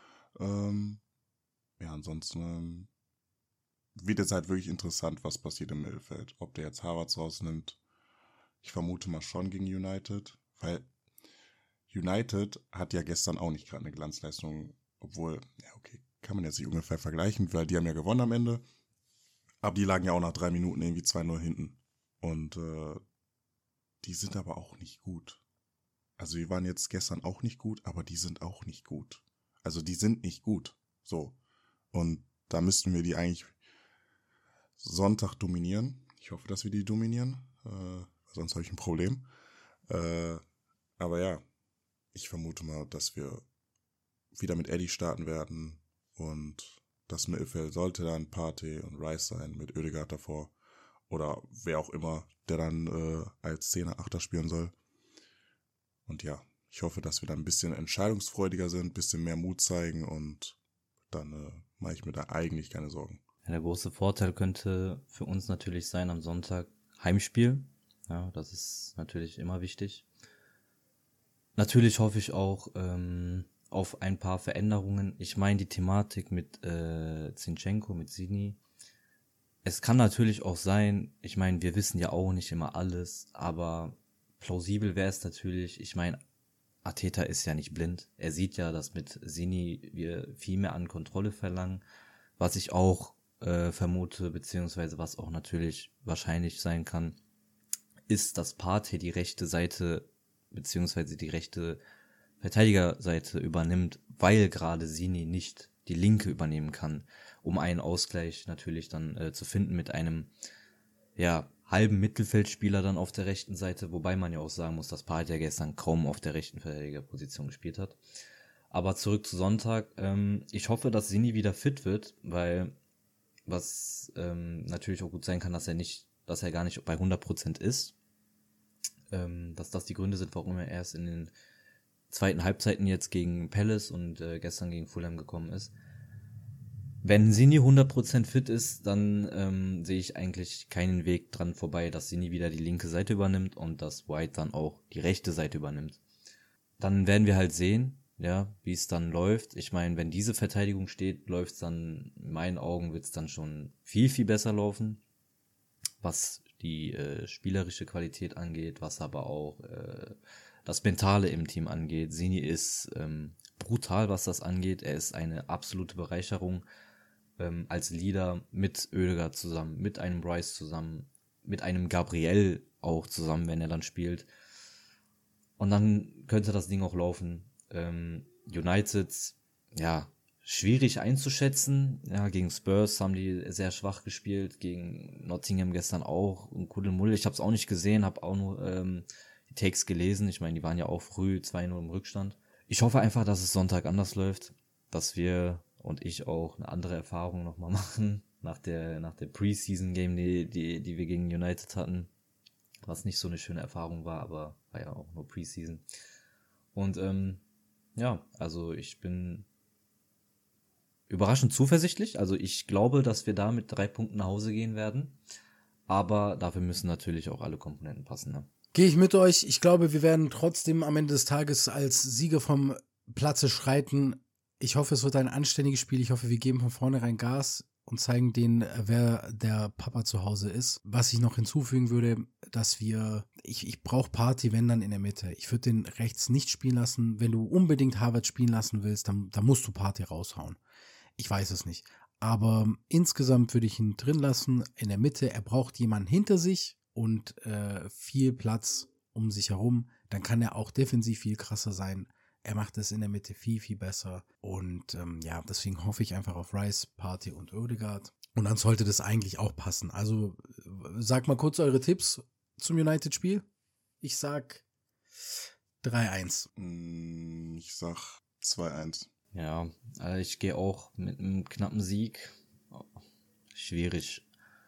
Ja, ansonsten wird jetzt halt wirklich interessant, was passiert im Mittelfeld. Ob der jetzt Havertz rausnimmt, ich vermute mal schon gegen United, weil United hat ja gestern auch nicht gerade eine Glanzleistung, obwohl, ja okay, kann man jetzt nicht ungefähr vergleichen, weil die haben ja gewonnen am Ende. Aber die lagen ja auch nach 3 Minuten irgendwie 2-0 hinten. Und die sind aber auch nicht gut. Also die waren jetzt gestern auch nicht gut, aber die sind auch nicht gut. Also die sind nicht gut. So. Und da müssten wir die eigentlich Sonntag dominieren. Ich hoffe, dass wir die dominieren. Sonst habe ich ein Problem. Aber ja, ich vermute mal, dass wir wieder mit Eddie starten werden. Und das Mittelfeld sollte dann Partey und Rice sein mit Ødegaard davor. Oder wer auch immer, der dann als 10er, 8er spielen soll. Und ja, ich hoffe, dass wir dann ein bisschen entscheidungsfreudiger sind, ein bisschen mehr Mut zeigen und dann mache ich mir da eigentlich keine Sorgen. Ja, der große Vorteil könnte für uns natürlich sein am Sonntag Heimspiel. Ja, das ist natürlich immer wichtig. Natürlich hoffe ich auch auf ein paar Veränderungen. Ich meine die Thematik mit Zinchenko, mit Sini. Es kann natürlich auch sein, ich meine, wir wissen ja auch nicht immer alles, aber plausibel wäre es natürlich, ich meine, Arteta ist ja nicht blind. Er sieht ja, dass mit Sini wir viel mehr an Kontrolle verlangen, was ich auch vermute, beziehungsweise was auch natürlich wahrscheinlich sein kann, ist, dass Partey die rechte Seite, beziehungsweise die rechte Verteidigerseite übernimmt, weil gerade Sini nicht die linke übernehmen kann, um einen Ausgleich natürlich dann zu finden mit einem halben Mittelfeldspieler dann auf der rechten Seite, wobei man ja auch sagen muss, dass Partey gestern kaum auf der rechten Verteidigerposition gespielt hat. Aber zurück zu Sonntag. Ich hoffe, dass Sini wieder fit wird, weil was natürlich auch gut sein kann, dass er gar nicht bei 100% ist. Dass das die Gründe sind, warum er erst in den zweiten Halbzeiten jetzt gegen Palace und gestern gegen Fulham gekommen ist. Wenn Sini 100% fit ist, dann sehe ich eigentlich keinen Weg dran vorbei, dass Sini wieder die linke Seite übernimmt und dass White dann auch die rechte Seite übernimmt. Dann werden wir halt sehen, ja, wie es dann läuft. Ich meine, wenn diese Verteidigung steht, läuft es dann, in meinen Augen wird es dann schon viel, viel besser laufen, was die spielerische Qualität angeht, was aber auch das Mentale im Team angeht. Sini ist brutal, was das angeht. Er ist eine absolute Bereicherung als Leader mit Oedegaard zusammen, mit einem Rice zusammen, mit einem Gabriel auch zusammen, wenn er dann spielt. Und dann könnte das Ding auch laufen. United, ja, schwierig einzuschätzen. Ja, gegen Spurs haben die sehr schwach gespielt, gegen Nottingham gestern auch und Kuddelmuddel. Ich habe es auch nicht gesehen, habe auch nur die Takes gelesen. Ich meine, die waren ja auch früh 2-0 im Rückstand. Ich hoffe einfach, dass es Sonntag anders läuft, dass wir und ich auch eine andere Erfahrung nochmal machen nach der Preseason-Game, die wir gegen United hatten, was nicht so eine schöne Erfahrung war, aber war ja auch nur Preseason. Und ja, also ich bin überraschend zuversichtlich. Also ich glaube, dass wir da mit 3 Punkten nach Hause gehen werden. Aber dafür müssen natürlich auch alle Komponenten passen. Ne? Gehe ich mit euch. Ich glaube, wir werden trotzdem am Ende des Tages als Sieger vom Platze schreiten. Ich hoffe, es wird ein anständiges Spiel. Ich hoffe, wir geben von vornherein Gas und zeigen denen, wer der Papa zu Hause ist. Was ich noch hinzufügen würde, dass ich brauche Partey, wenn dann in der Mitte. Ich würde den rechts nicht spielen lassen. Wenn du unbedingt Havertz spielen lassen willst, dann musst du Partey raushauen. Ich weiß es nicht. Aber insgesamt würde ich ihn drin lassen, in der Mitte. Er braucht jemanden hinter sich und viel Platz um sich herum. Dann kann er auch defensiv viel krasser sein. Er macht es in der Mitte viel, viel besser. Und ja, deswegen hoffe ich einfach auf Rice, Partey und Oedegaard. Und dann sollte das eigentlich auch passen. Also sag mal kurz eure Tipps zum United-Spiel. Ich sag 3-1. Ich sag 2-1. Ja, also ich gehe auch mit einem knappen Sieg. Schwierig.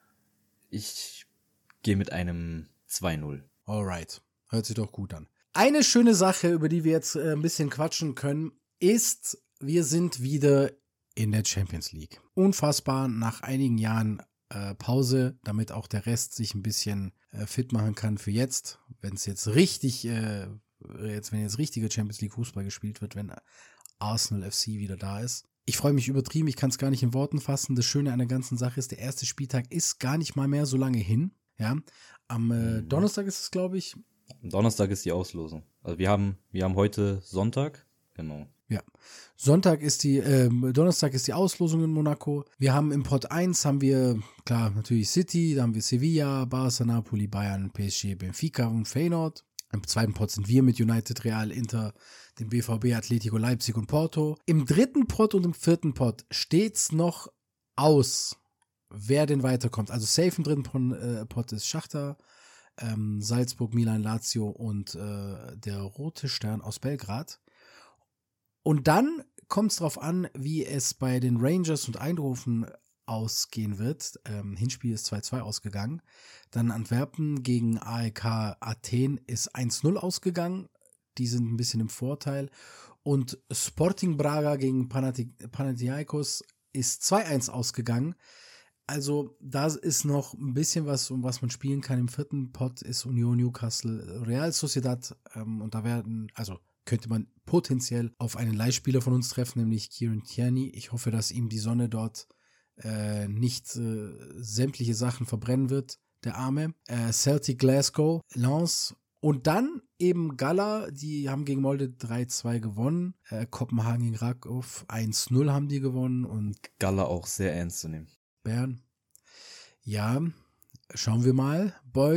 Ich gehe mit einem 2-0. Alright, hört sich doch gut an. Eine schöne Sache, über die wir jetzt ein bisschen quatschen können, ist, wir sind wieder in der Champions League. Unfassbar, nach einigen Jahren Pause, damit auch der Rest sich ein bisschen fit machen kann für jetzt, wenn jetzt richtiger Champions League Fußball gespielt wird, wenn Arsenal FC wieder da ist. Ich freue mich übertrieben, ich kann es gar nicht in Worten fassen. Das Schöne an der ganzen Sache ist, der erste Spieltag ist gar nicht mal mehr so lange hin. Ja, am Donnerstag ist es, glaube ich. Am Donnerstag ist die Auslosung. Also wir haben heute Sonntag. Genau. Ja, Donnerstag ist die Auslosung in Monaco. Wir haben im Pot 1 klar, natürlich City, da haben wir Sevilla, Barca, Napoli, Bayern, PSG, Benfica und Feyenoord. Im zweiten Pot sind wir mit United, Real, Inter, dem BVB, Atletico, Leipzig und Porto. Im dritten Pot und im vierten Pot steht's noch aus, wer denn weiterkommt. Also safe im dritten Pot ist Schachtar, Salzburg, Milan, Lazio und der Rote Stern aus Belgrad. Und dann kommt es darauf an, wie es bei den Rangers und Eindhoven ausgehen wird. Hinspiel ist 2-2 ausgegangen. Dann Antwerpen gegen AEK Athen ist 1-0 ausgegangen. Die sind ein bisschen im Vorteil. Und Sporting Braga gegen Panathinaikos ist 2-1 ausgegangen. Also da ist noch ein bisschen was, um was man spielen kann. Im vierten Pot ist Union Newcastle, Real Sociedad. Und da könnte man potenziell auf einen Leihspieler von uns treffen, nämlich Kieran Tierney. Ich hoffe, dass ihm die Sonne dort nicht sämtliche Sachen verbrennen wird, der Arme. Celtic Glasgow, Lens und dann eben Gala, die haben gegen Molde 3-2 gewonnen. Kopenhagen gegen Krakow 1-0 haben die gewonnen und Gala auch sehr ernst zu nehmen. Bern. Ja, schauen wir mal.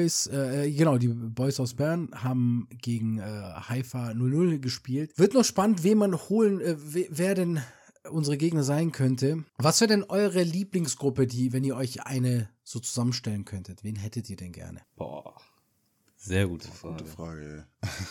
Die Boys aus Bern haben gegen Haifa 0-0 gespielt. Wird noch spannend, wen man holen, wer denn unsere Gegner sein könnte. Was wäre denn eure Lieblingsgruppe, wenn ihr euch eine so zusammenstellen könntet? Wen hättet ihr denn gerne? Boah, sehr gute Frage. Gute Frage.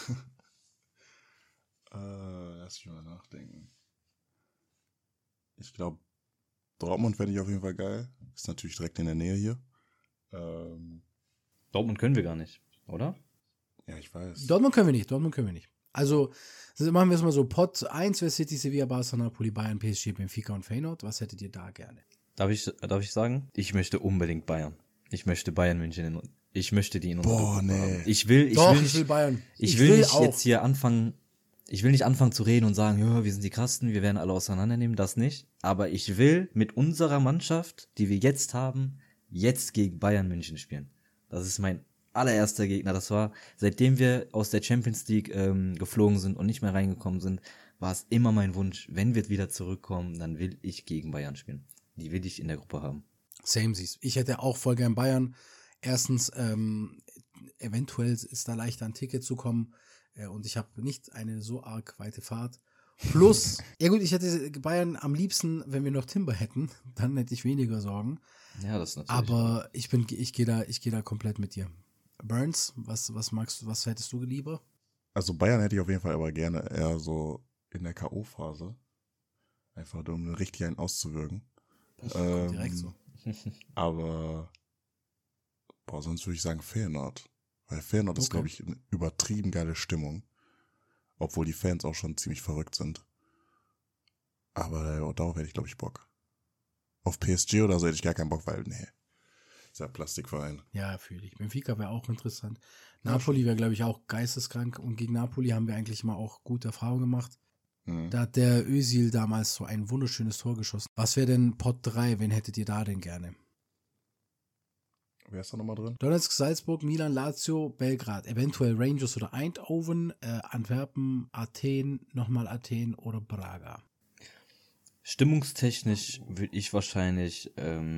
Lass mich mal nachdenken. Ich glaube, Dortmund fände ich auf jeden Fall geil. Ist natürlich direkt in der Nähe hier. Dortmund können wir gar nicht, oder? Ja, ich weiß. Dortmund können wir nicht. Also, machen wir es mal so. Pot 1 wäre City, Sevilla, Barca, Napoli, Bayern, PSG, Benfica und Feyenoord. Was hättet ihr da gerne? Darf ich sagen? Ich möchte unbedingt Bayern. Ich möchte Bayern München ich möchte die in unserer Boah, Gruppe nee. haben. Ich will Bayern. Ich will nicht jetzt hier anfangen. ich will nicht anfangen zu reden und sagen, ja, wir sind die Krassen, wir werden alle auseinandernehmen, das nicht. Aber ich will mit unserer Mannschaft, die wir jetzt haben, jetzt gegen Bayern München spielen. Das ist mein allererster Gegner. Das war, seitdem wir aus der Champions League geflogen sind und nicht mehr reingekommen sind, war es immer mein Wunsch, wenn wir wieder zurückkommen, dann will ich gegen Bayern spielen. Die will ich in der Gruppe haben. Samesies. Ich hätte auch voll gern Bayern. Erstens, eventuell ist da leichter ein Ticket zu kommen und ich habe nicht eine so arg weite Fahrt. Plus, ja gut, ich hätte Bayern am liebsten, wenn wir noch Timber hätten, dann hätte ich weniger Sorgen. Ja, das ist natürlich. Aber ich gehe da komplett mit dir. Burns, was magst du, was hättest du lieber? Also Bayern hätte ich auf jeden Fall aber gerne eher so in der K.O.-Phase. Einfach nur, um richtig einen auszuwirken. Kommt direkt so. Aber sonst würde ich sagen Feyenoord. Weil Feyenoord ist, glaube ich, eine übertrieben geile Stimmung. Obwohl die Fans auch schon ziemlich verrückt sind. Aber darauf hätte ich, glaube ich, Bock. Auf PSG oder so hätte ich gar keinen Bock, weil, nee, ist ja Plastikverein. Ja, fühle ich. Benfica wäre auch interessant. Napoli wäre, glaube ich, auch geisteskrank. Und gegen Napoli haben wir eigentlich immer auch gute Erfahrungen gemacht. Da hat der Özil damals so ein wunderschönes Tor geschossen. Was wäre denn Pot 3? Wen hättet ihr da denn gerne? Wer ist da nochmal drin? Donetsk, Salzburg, Milan, Lazio, Belgrad. Eventuell Rangers oder Eindhoven, Antwerpen, Athen, nochmal Athen oder Braga. Stimmungstechnisch würde ich wahrscheinlich,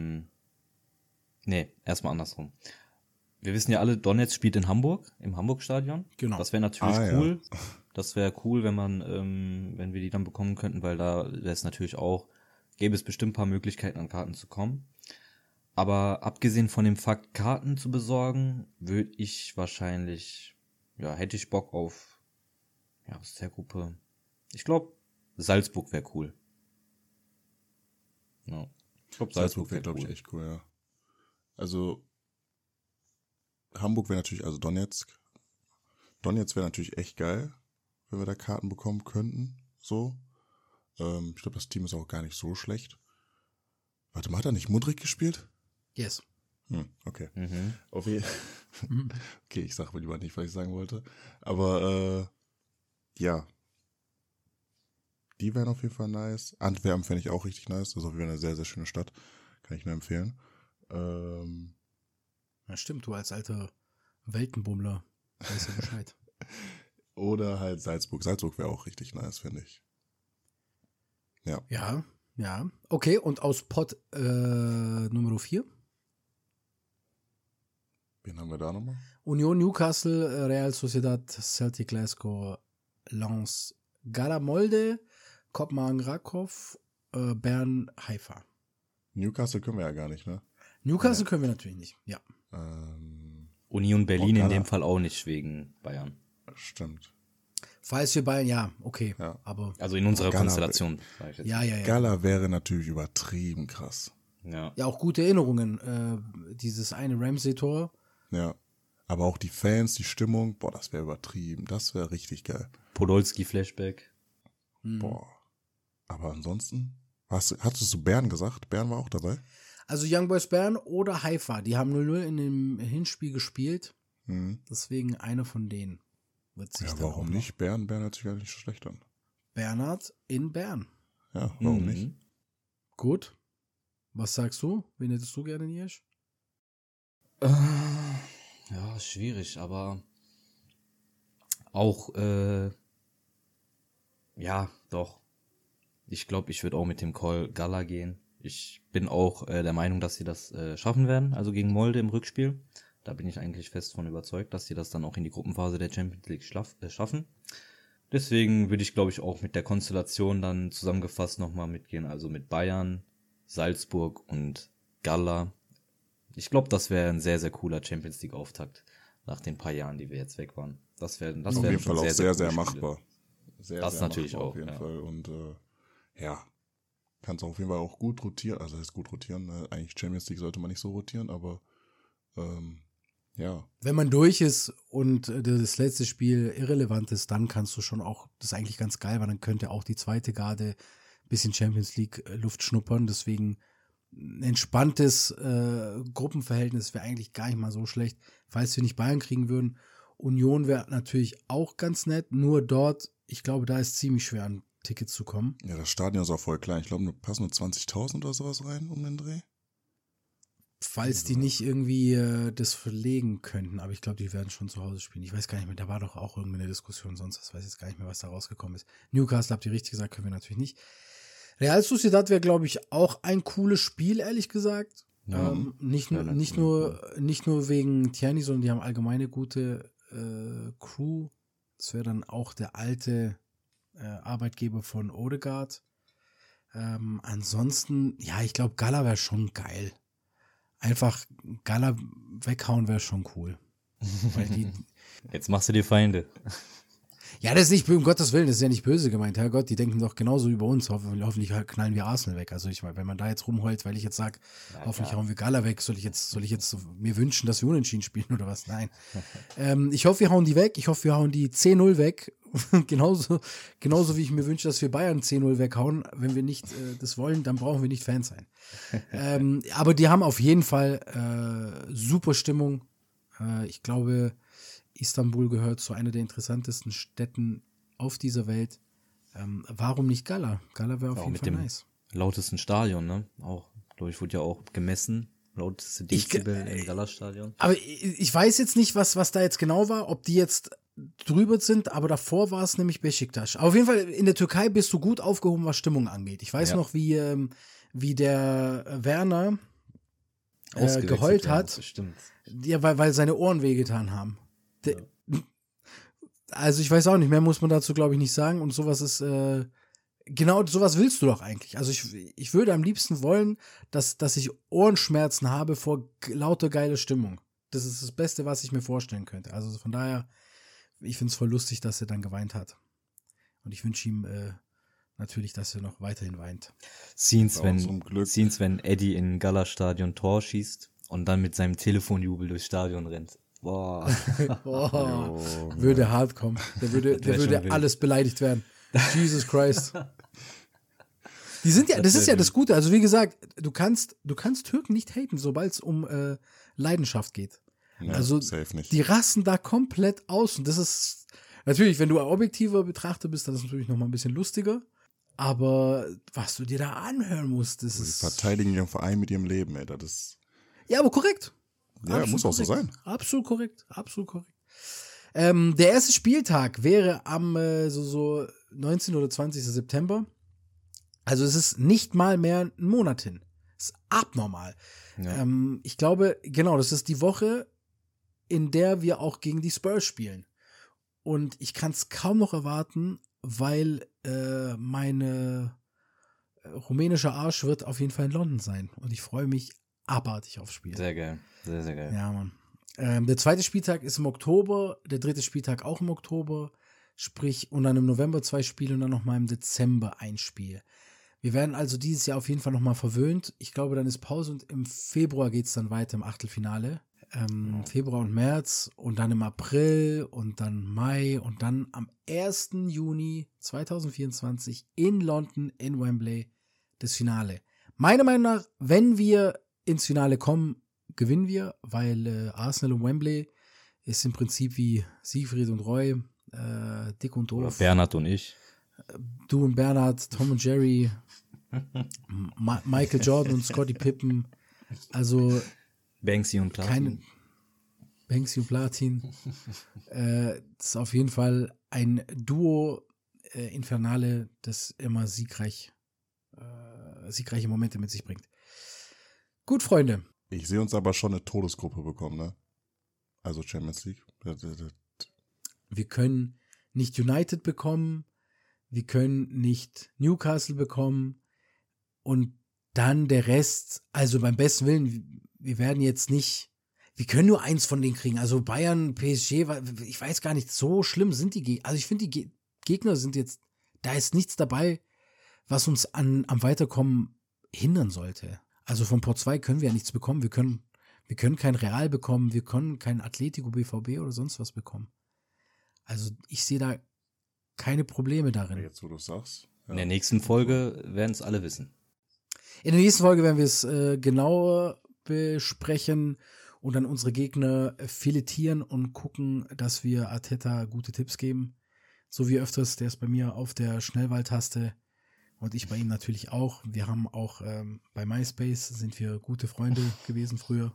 erstmal andersrum. Wir wissen ja alle, Donetsk spielt in Hamburg, im Hamburg-Stadion. Genau. Das wäre natürlich ja. cool. Das wäre cool, wenn wir die dann bekommen könnten, weil da wäre es natürlich auch, gäbe es bestimmt ein paar Möglichkeiten, an Karten zu kommen. Aber abgesehen von dem Fakt, Karten zu besorgen, würde ich wahrscheinlich, hätte ich Bock auf, aus der Gruppe. Ich glaube, Salzburg wäre cool. Ja. Ich glaube, Salzburg wäre, glaube ich, echt cool, ja. Also, Hamburg wäre natürlich, also Donetsk. Donetsk wäre natürlich echt geil, wenn wir da Karten bekommen könnten, so. Ich glaube, das Team ist auch gar nicht so schlecht. Warte mal, hat er nicht Mudryk gespielt? Yes. Okay. Okay, ich sage lieber nicht, was ich sagen wollte. Aber, die wären auf jeden Fall nice. Antwerpen fände ich auch richtig nice. Das ist auf jeden Fall eine sehr, sehr schöne Stadt. Kann ich nur empfehlen. Ja, stimmt, du als alter Weltenbummler weißt ja Bescheid. Oder halt Salzburg. Salzburg wäre auch richtig nice, finde ich. Ja. Ja. Okay, und aus Pot Nummer 4? Wen haben wir da nochmal? Union, Newcastle, Real Sociedad, Celtic Glasgow, Lens, Gala Molde, Kopenhagen Rakow, Bern Haifa. Newcastle können wir ja gar nicht, ne? Newcastle können wir natürlich nicht, ja. Union Berlin in Gala. dem Fall auch nicht wegen Bayern. Stimmt. Falls wir Bayern, ja, okay. Ja. Aber Also in unserer Gala. Konstellation, sag ich jetzt. ja. Gala wäre natürlich übertrieben krass. Ja. Ja, auch gute Erinnerungen. Dieses eine Ramsey-Tor. Ja. Aber auch die Fans, die Stimmung, das wäre übertrieben. Das wäre richtig geil. Podolski-Flashback. Aber ansonsten, hattest du Bern gesagt? Bern war auch dabei? Also Young Boys Bern oder Haifa, die haben 0-0 in dem Hinspiel gespielt. Deswegen einer von denen wird sich Ja, dann warum auch noch- nicht? Bern hört sich gar nicht so schlecht an. Bernhard in Bern. Ja, warum nicht? Gut. Was sagst du? Wen hättest du gerne, Niersch? Ja, schwierig, aber auch, doch. Ich glaube, ich würde auch mit dem Call Gala gehen. Ich bin auch der Meinung, dass sie das schaffen werden, also gegen Molde im Rückspiel. Da bin ich eigentlich fest von überzeugt, dass sie das dann auch in die Gruppenphase der Champions League schaffen. Deswegen würde ich, glaube ich, auch mit der Konstellation dann zusammengefasst nochmal mitgehen. Also mit Bayern, Salzburg und Gala. Ich glaube, das wäre ein sehr, sehr cooler Champions League-Auftakt nach den paar Jahren, die wir jetzt weg waren. Das wäre Auf jeden Fall auch sehr, sehr coole machbar. Sehr, Das sehr natürlich machbar auch, auf jeden ja. Fall. Und kannst auf jeden Fall auch gut rotieren. Also das heißt gut rotieren. Eigentlich Champions League sollte man nicht so rotieren, aber ja. Wenn man durch ist und das letzte Spiel irrelevant ist, dann kannst du schon auch, das ist eigentlich ganz geil, weil dann könnte auch die zweite Garde ein bisschen Champions League Luft schnuppern. Deswegen ein entspanntes Gruppenverhältnis wäre eigentlich gar nicht mal so schlecht, falls wir nicht Bayern kriegen würden. Union wäre natürlich auch ganz nett, nur dort, Ich glaube, da ist ziemlich schwer, an Tickets zu kommen. Ja, das Stadion ist auch voll klein. Ich glaube, da passen nur 20.000 oder sowas rein um den Dreh. Falls die nicht irgendwie das verlegen könnten, aber ich glaube, die werden schon zu Hause spielen. Ich weiß gar nicht mehr, da war doch auch irgendwie eine Diskussion, sonst was, weiß jetzt gar nicht mehr, was da rausgekommen ist. Newcastle, habt ihr richtig gesagt, können wir natürlich nicht. Real Sociedad wäre, glaube ich, auch ein cooles Spiel, ehrlich gesagt. Ja. Nicht nur wegen Tierney, sondern die haben allgemeine gute Crew. Das wäre dann auch der alte Arbeitgeber von Odegaard. Ansonsten, ja, ich glaube, Gala wäre schon geil. Einfach Gala weghauen wäre schon cool. Weil Jetzt machst du dir Feinde. ja, das ist nicht, um Gottes Willen, das ist ja nicht böse gemeint. Herrgott, die denken doch genauso über uns. Hoffentlich knallen wir Arsenal weg. Also ich meine, wenn man da jetzt rumheult, weil ich jetzt sage, hoffentlich hauen wir Gala weg, soll ich jetzt mir wünschen, dass wir unentschieden spielen oder was? Nein. Ich hoffe, wir hauen die weg. Ich hoffe, wir hauen die 10-0 weg. genauso wie ich mir wünsche, dass wir Bayern 10-0 weghauen. Wenn wir nicht das wollen, dann brauchen wir nicht Fans sein. Aber die haben auf jeden Fall super Stimmung. Ich glaube, Istanbul gehört zu einer der interessantesten Städten auf dieser Welt. Warum nicht Gala? Gala wäre auf jeden Fall nice. Lautesten Stadion, ne? Auch, glaube ich, wurde ja auch gemessen. Lauteste Dezibel im Gala-Stadion. Aber ich weiß jetzt nicht, was da jetzt genau war, ob die jetzt drüber sind, aber davor war es nämlich Beşiktaş. Aber auf jeden Fall, in der Türkei bist du gut aufgehoben, was Stimmung angeht. Ich weiß noch, wie der Werner geheult hat. Bestimmt. Ja, weil seine Ohren wehgetan haben. Also ich weiß auch nicht, mehr muss man dazu, glaube ich, nicht sagen. Und sowas ist, genau sowas willst du doch eigentlich. Also ich würde am liebsten wollen, dass ich Ohrenschmerzen habe vor lauter geiler Stimmung. Das ist das Beste, was ich mir vorstellen könnte. Also von daher, ich finde es voll lustig, dass er dann geweint hat. Und ich wünsche ihm natürlich, dass er noch weiterhin weint. Scenes, wenn Eddie in Gala-Stadion Tor schießt und dann mit seinem Telefonjubel durchs Stadion rennt. Boah. Würde hart kommen. Der würde alles beleidigt werden. Jesus Christ. Das ist ja das Gute. Also wie gesagt, du kannst Türken nicht haten, sobald es um Leidenschaft geht. Ja, also safe nicht. Die rasten da komplett aus. Und das ist natürlich, wenn du ein objektiver Betrachter bist, dann ist es natürlich noch mal ein bisschen lustiger. Aber was du dir da anhören musst, das ist... Die verteidigen ihren Verein mit ihrem Leben, ey. Das ist... Ja, aber korrekt. Ja, absolut muss auch korrekt. So sein. Absolut korrekt. Der erste Spieltag wäre am 19. oder 20. September. Also es ist nicht mal mehr ein Monat hin. Das ist abnormal. Ja. Ich glaube, genau, das ist die Woche, in der wir auch gegen die Spurs spielen. Und ich kann es kaum noch erwarten, weil meine rumänische Arsch wird auf jeden Fall in London sein. Und ich freue mich abartig aufs Spiel. Sehr geil. Sehr, sehr geil. Ja, Mann. Der zweite Spieltag ist im Oktober, der dritte Spieltag auch im Oktober. Sprich, und dann im November 2 Spiele und dann nochmal im Dezember 1 Spiel. Wir werden also dieses Jahr auf jeden Fall nochmal verwöhnt. Ich glaube, dann ist Pause und im Februar geht es dann weiter im Achtelfinale. Februar und März und dann im April und dann Mai und dann am 1. Juni 2024 in London, in Wembley, das Finale. Meiner Meinung nach, wenn wir ins Finale kommen, gewinnen wir, weil Arsenal und Wembley ist im Prinzip wie Siegfried und Roy, dick und doof. Oder Bernhard und ich. Du und Bernhard, Tom und Jerry, Michael Jordan und Scottie Pippen. Also Banksy und Platin. Banksy und Platin. Das ist auf jeden Fall ein Duo Infernale, das immer siegreiche Momente mit sich bringt. Gut, Freunde. Ich sehe uns aber schon eine Todesgruppe bekommen, ne? Also Champions League. Wir können nicht United bekommen, wir können nicht Newcastle bekommen und dann der Rest, also beim besten Willen, wir werden jetzt nicht, wir können nur eins von denen kriegen. Also Bayern, PSG, ich weiß gar nicht, so schlimm sind die Gegner. Also ich finde, die Gegner sind jetzt, da ist nichts dabei, was uns am Weiterkommen hindern sollte. Also von Port 2 können wir ja nichts bekommen. Wir können kein Real bekommen, wir können kein Atletico BVB oder sonst was bekommen. Also ich sehe da keine Probleme darin. Jetzt, wo du es sagst. Ja. In der nächsten Folge werden es alle wissen. In der nächsten Folge werden wir es genauer besprechen und dann unsere Gegner filetieren und gucken, dass wir Arteta gute Tipps geben. so wie öfters, der ist bei mir auf der Schnellwahltaste und ich bei ihm natürlich auch. Wir haben auch bei MySpace sind wir gute Freunde gewesen früher.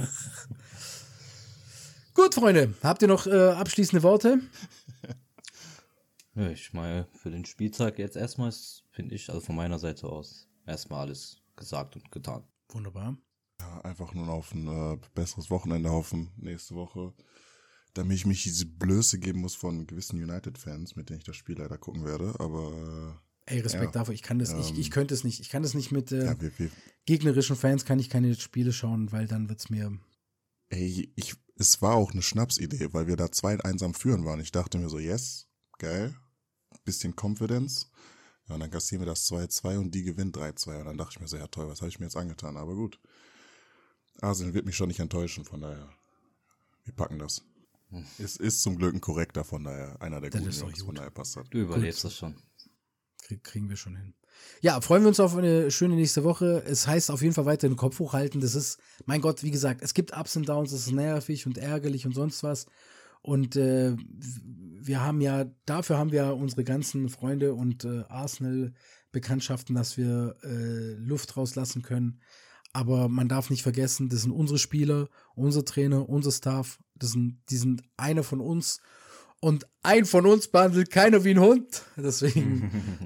Gut, Freunde, habt ihr noch abschließende Worte? Ja, ich meine, für den Spieltag jetzt erstmal finde ich, also von meiner Seite aus, erstmal alles gesagt und getan. Wunderbar. Ja, einfach nur auf ein besseres Wochenende hoffen nächste Woche, damit ich mich diese Blöße geben muss von gewissen United-Fans, mit denen ich das Spiel leider gucken werde, aber Ey, Respekt dafür, ich kann das, ich könnte es nicht. Ich kann das nicht mit wir gegnerischen Fans, kann ich keine Spiele schauen, weil dann wird's mir... Ey, es war auch eine Schnapsidee, weil wir da 2-1 am Führen waren. Ich dachte mir so, yes, geil, bisschen Confidence. Ja, und dann kassieren wir das 2-2 und die gewinnt 3-2. Und dann dachte ich mir so, ja toll, was habe ich mir jetzt angetan? Aber gut. Arsenal wird mich schon nicht enttäuschen, von daher, wir packen das. Es ist zum Glück ein korrekter, von daher, einer der Das guten ist doch Jungs, gut. von daher passt das. Du überlebst das schon. Kriegen wir schon hin. Ja, freuen wir uns auf eine schöne nächste Woche. Es heißt auf jeden Fall weiter den Kopf hochhalten. Das ist, mein Gott, wie gesagt, es gibt Ups und Downs, es ist nervig und ärgerlich und sonst was. Und wir haben ja, dafür haben wir unsere ganzen Freunde und Arsenal-Bekanntschaften, dass wir Luft rauslassen können. Aber man darf nicht vergessen, das sind unsere Spieler, unsere Trainer, unser Staff. Die sind einer von uns. Und ein von uns behandelt keiner wie ein Hund. Deswegen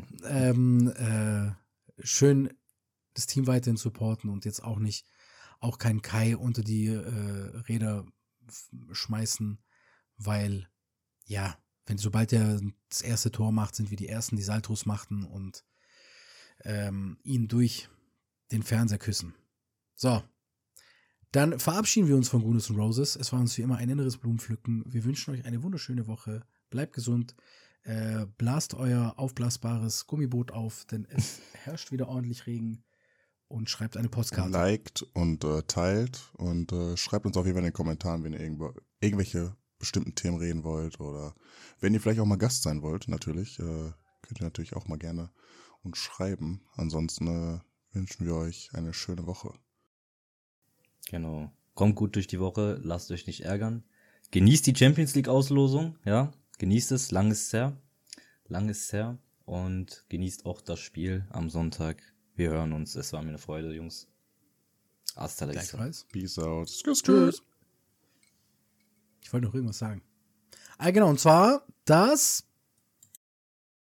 schön das Team weiterhin supporten und jetzt auch keinen Kai unter die Räder schmeißen, weil, ja, sobald er das erste Tor macht, sind wir die Ersten, die Saltos machten und ihn durch den Fernseher küssen. So. Dann verabschieden wir uns von Gunas und Roses. Es war uns wie immer ein inneres Blumenpflücken. Wir wünschen euch eine wunderschöne Woche. Bleibt gesund. Blast euer aufblasbares Gummiboot auf, denn es herrscht wieder ordentlich Regen. Und schreibt eine Postkarte. Liked und teilt und schreibt uns auf jeden Fall in den Kommentaren, wenn ihr irgendwelche bestimmten Themen reden wollt oder wenn ihr vielleicht auch mal Gast sein wollt, natürlich. Könnt ihr natürlich auch mal gerne uns schreiben. Ansonsten wünschen wir euch eine schöne Woche. Genau. Kommt gut durch die Woche, lasst euch nicht ärgern. Genießt die Champions League Auslosung, ja. Genießt es, lang ist es her. Und genießt auch das Spiel am Sonntag. Wir hören uns, es war mir eine Freude, Jungs. Hasta la vista. Peace out. Tschüss. Ich wollte noch irgendwas sagen. Genau, und zwar das